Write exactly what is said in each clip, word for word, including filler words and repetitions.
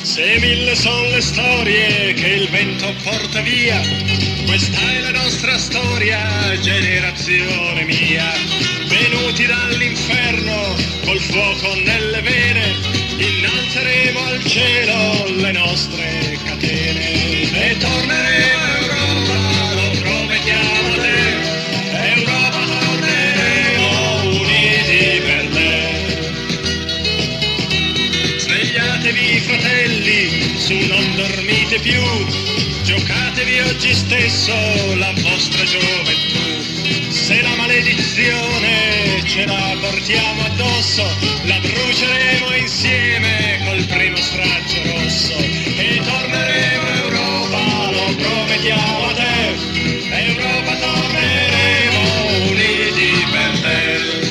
Se mille son le storie che il vento porta via, questa è la nostra storia, generazione mia. Venuti dall'inferno, col fuoco nelle vene, innalzeremo al cielo le nostre catene. E torneremo a Europa, lo promettiamo a te, Europa torneremo uniti per te. Svegliatevi fratelli, su non dormite più, giocatevi oggi stesso la vostra gioventù. Se la maledizione ce la portiamo addosso, la bruceremo insieme col primo straccio rosso. E torneremo a Europa, lo promettiamo a te, Europa torneremo uniti per te.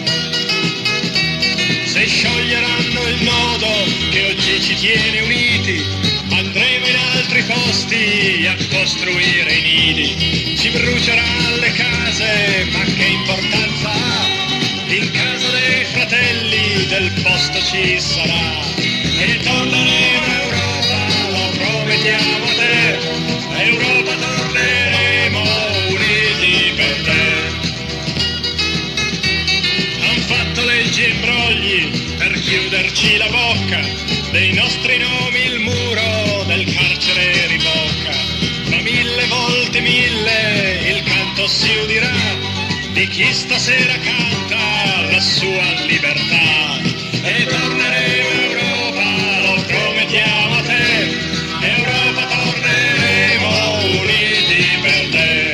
Se scioglieranno il nodo che oggi ci tiene uniti, andremo in altri posti a costruire i nidi. Ci bruceranno le case, ma che importanza ha? In casa dei fratelli del posto ci sarà. E torneremo a Europa, lo promettiamo a te, Europa torneremo uniti per te. Han fatto leggi e imbrogli per chiuderci la bocca, dei nostri nomi il muro del carcere ribocca. Ma mille volte mille il canto si udirà di chi stasera canta la sua libertà. E torneremo a Europa, lo promettiamo a te, Europa torneremo uniti per te.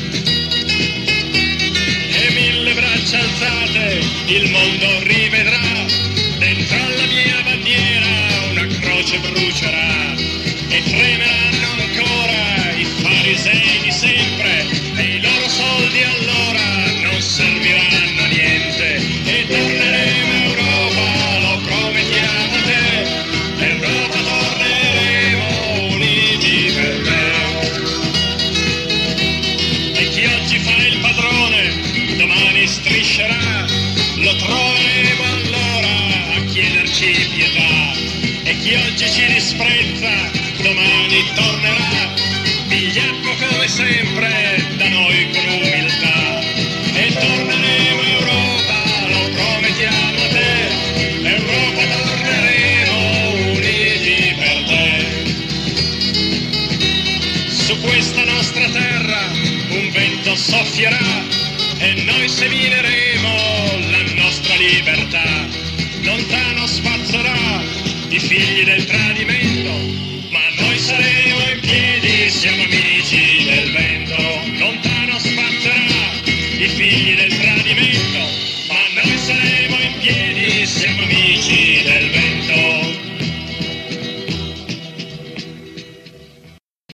E mille braccia alzate il mondo rivedrà, dentro alla mia bandiera una croce brucerà. E tremeranno ancora i farisei di sempre, e i loro soldi allora non serviranno a niente. E torneremo a Europa, lo promettiamo a te, Europa torneremo uniti per te. E chi oggi fa il padrone domani striscerà, lo troveremo allora a chiederci pietà. E chi oggi ci disprezza domani tornerà, vigliacco come sempre, da noi con umiltà. E torneremo a Europa, lo promettiamo a te, Europa torneremo uniti per te. Su questa nostra terra un vento soffierà e noi semineremo la nostra libertà. Lontano spazzerà i figli del tradimento, ma noi saremo in piedi, siamo amici del vento. Lontano spazzerà i figli del